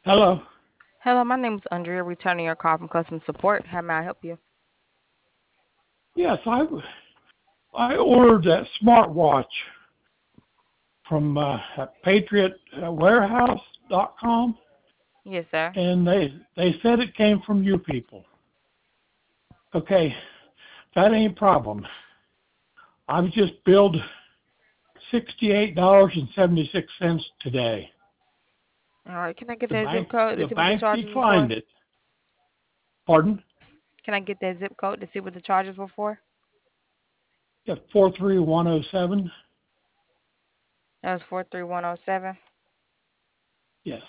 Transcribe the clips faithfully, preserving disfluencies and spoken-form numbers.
Hello. Hello, my name is Andrea, returning your call from customer support. How may I help you? Yes, I I ordered that smartwatch from uh, patriot warehouse dot com, Yes, sir. and they they said it came from you people. Okay, that ain't a problem. I was just billed sixty-eight dollars and seventy-six cents today. All right, can I get The that zip bank code to the see what the bank charges were declined for? it. Pardon? Can I get that zip code to see what the charges were for? Yeah, four three one zero seven. That was four three one zero seven. Yes,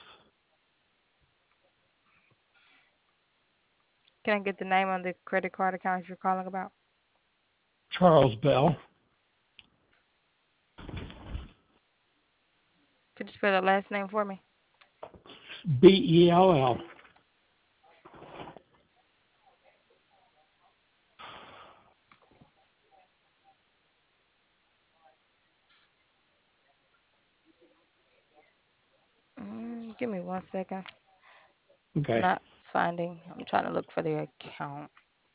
Can I get the name on the credit card account you're calling about? Charles Bell. Could you spell the last name for me? B E L L. Mm, give me one second. I'm Okay. not finding. I'm trying to look for the account.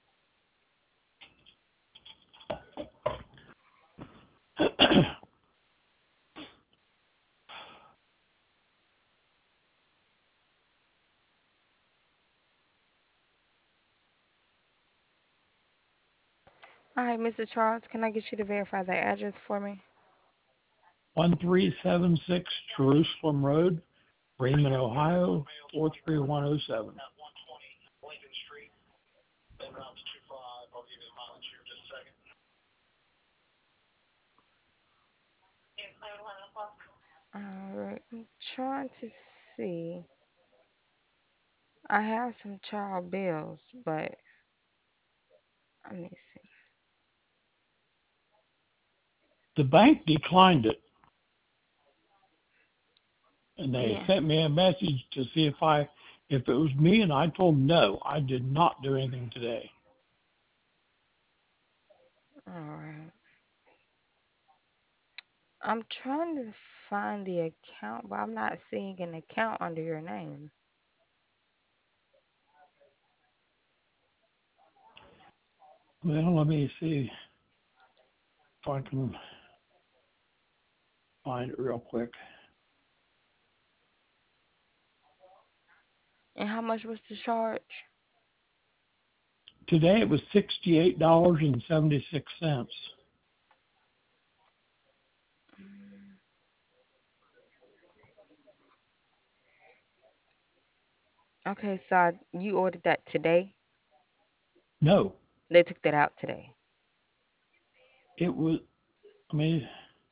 All right, Mister Charles, can I get you to verify that address for me? one three seven six Jerusalem Road, Bremen, Ohio, four three one zero seven. All right, I'm trying to see. I have some child bills, but let me see. The bank declined it, and they Yeah. sent me a message to see if I, if it was me, and I told them no, I did not do anything today. All right. I'm trying to find the account, but I'm not seeing an account under your name. Well, let me see if I can find it real quick. And how much was the charge? Today it was sixty-eight dollars and seventy-six cents. Mm, Okay, so I- you ordered that today? No, They took that out today. it was. I mean,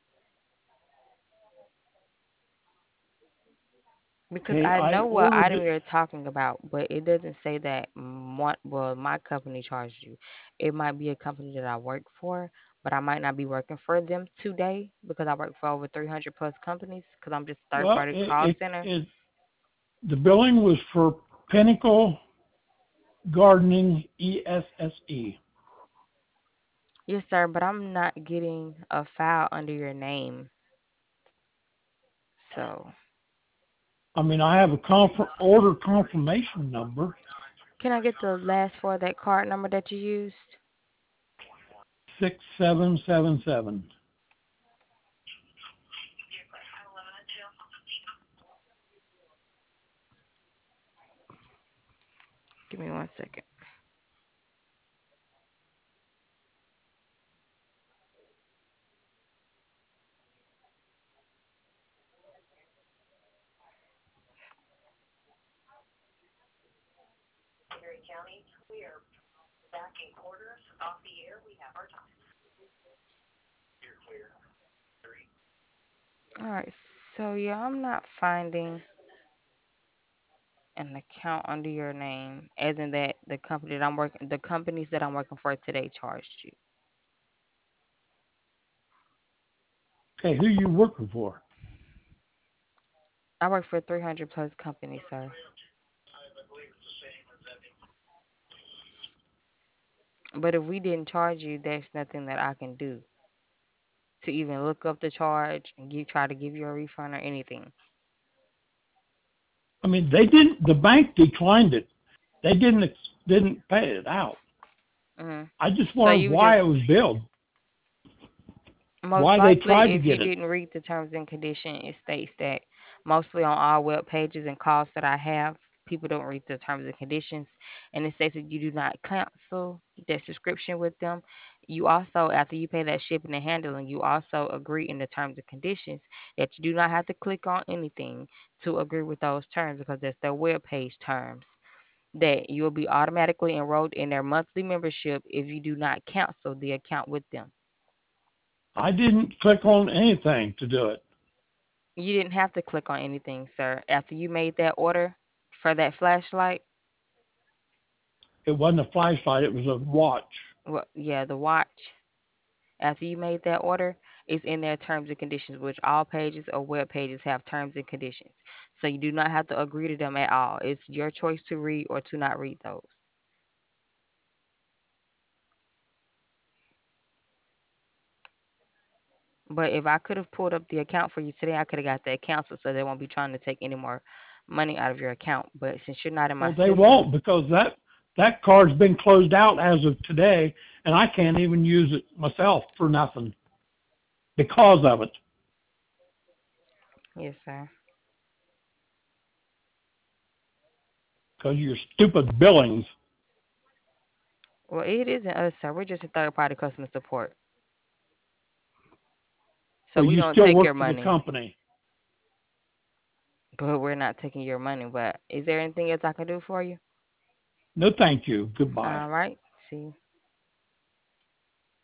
Because okay, I I know what ordered item it. you're talking about, but it doesn't say that mm, what well my company charged you. It might be a company that I work for, but I might not be working for them today because I work for over three hundred plus companies because I'm just third Well, party it, call it, center. it the billing was for Pinnacle Gardening E S S E. Yes, sir, but I'm not getting a file under your name. So, I mean, I have a conf- order confirmation number, can I get the last four of that card number that you used? six seven seven seven. Give me one second. All right. So, yeah, I'm not finding an account under your name, as in that the company that I'm working, the companies that I'm working for today charged you. Okay, who you working for? I work for three hundred plus companies, sir. But if we didn't charge you, there's nothing that I can do to even look up the charge and give, try to give you a refund or anything. I mean, they didn't. The bank declined it. They didn't ex- didn't pay it out. Mm. I just So wondered you why just it was billed. most Why they tried likely, to if you get it. didn't read the terms and condition, it states that mostly on all web pages and calls that I have, people don't read the terms and conditions, and it states that you do not cancel that subscription with them. You also, after you pay that shipping and handling, you also agree in the terms and conditions that you do not have to click on anything to agree with those terms because that's their web page terms. That you will be automatically enrolled in their monthly membership if you do not cancel the account with them. I didn't click on anything to do it. You didn't have to click on anything, sir. After you made that order for that flashlight, It wasn't a flashlight. It was a watch. well, yeah, the watch. After you made that order, it's in their terms and conditions, which all pages or web pages have terms and conditions. So you do not have to agree to them at all. It's your choice to read or to not read those. But if I could have pulled up the account for you today, I could have got that canceled so they won't be trying to take any more money out of your account. But since you're not in my Well, they system, won't because that that card's been closed out as of today, and I can't even use it myself for nothing because of it. yes, sir. Because of your stupid billings. Well, it isn't us, sir. We're just a third party customer support. So Well, we you don't still take your work for the money, company. but we're not taking your money. But is there anything else I can do for you? No, thank you. Goodbye. All right. See.